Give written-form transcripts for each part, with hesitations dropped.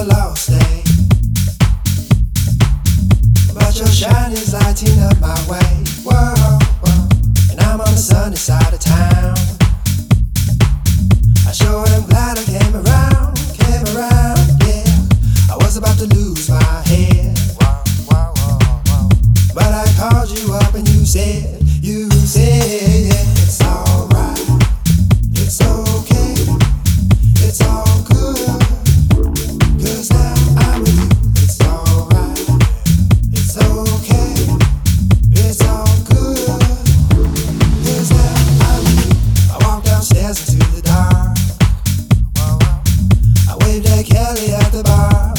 lost day, but your shine is lighting up my way. Whoa, whoa. And I'm on the sunny side of town. I sure am glad I came around, yeah. I was about to lose my head, but I called you up and you said, it's alright, it's okay, it's all good, 'cause now I'm with you. It's alright, it's okay, it's all good, 'cause now I'm with you. I walked downstairs into the dark, I waved at Kelly at the bar,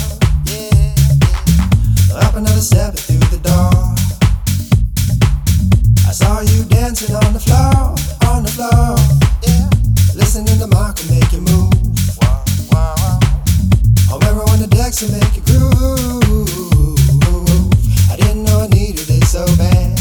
up another step through the door. I saw you dancing on the floor, yeah. Listening to Marco make you move. Home everyone the decks and make you groove. I didn't know I needed it so bad.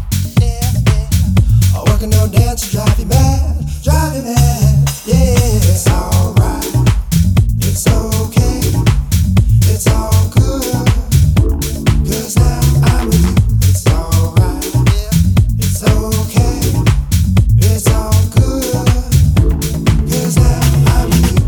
Oh, working no dance to drive you mad. Yeah, it's alright, it's okay, it's all good, 'cause now I'm with you. It's alright, it's okay, it's all good, 'cause now I'm with you.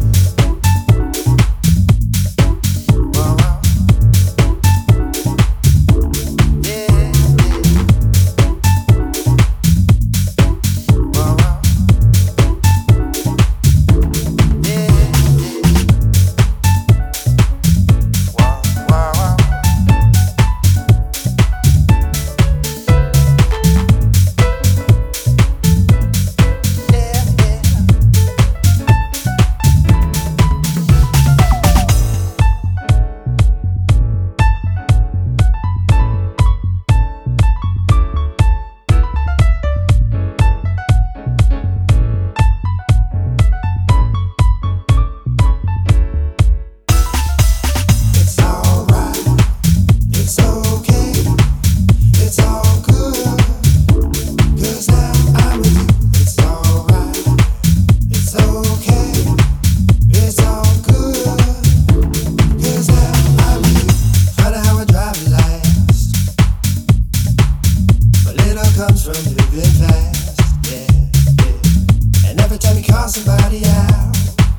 Comes from living fast, yeah. And every time you call somebody out,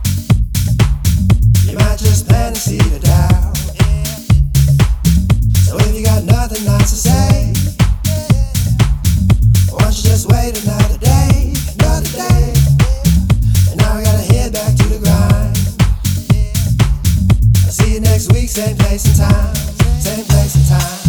you might just plant a seed of doubt. So if you got nothing nice to say, why don't you just wait another day? And now I gotta head back to the grind. I'll see you next week, same place and time.